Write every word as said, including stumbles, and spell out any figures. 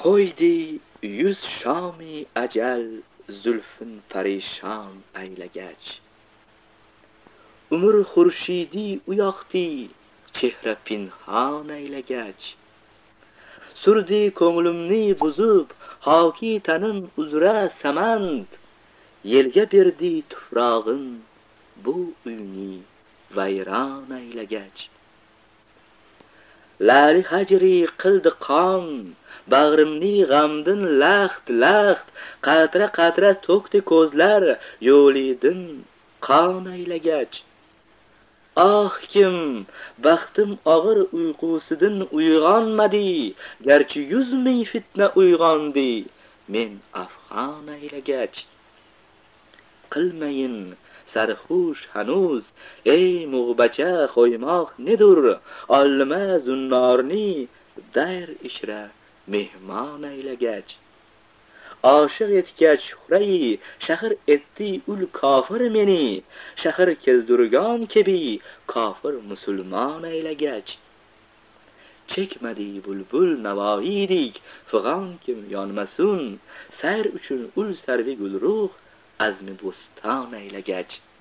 qo'ydi yuz shomi ajal zulfin parishon aylagach. Umr xurshidi u yoqdi chehra pinhon aylagach. Surdi ko'nglimni buzib hoki tanim uzra samand, yelga berdi tuprog'in bu uyni vayron aylagach. Lari hajri qildi qon bag'rimni g'amdin laxt laxt, qatra qatra to'kdi ko'zlar yo'lidin qon aylagach. Ah kim baxtim og'ir uyqusidan uyg'onmadi, garchi yuz ming fitna uyg'ondi men afg'on aylagach. Qilmayin sarxush hanuz ey mug'bacha qo'ymoq nedur, olma zunnorni dayr ishra mehmon aylagach. Oshiq etgach xurai shahr etdi ul kofir meni, shahr kezdurgon kebi kofir musulmon aylagach. Chekmadi bulbul navoiydik fig'on kim yonmasun, sayr uchun ul sarvi gulruh azmi bo'ston aylagach.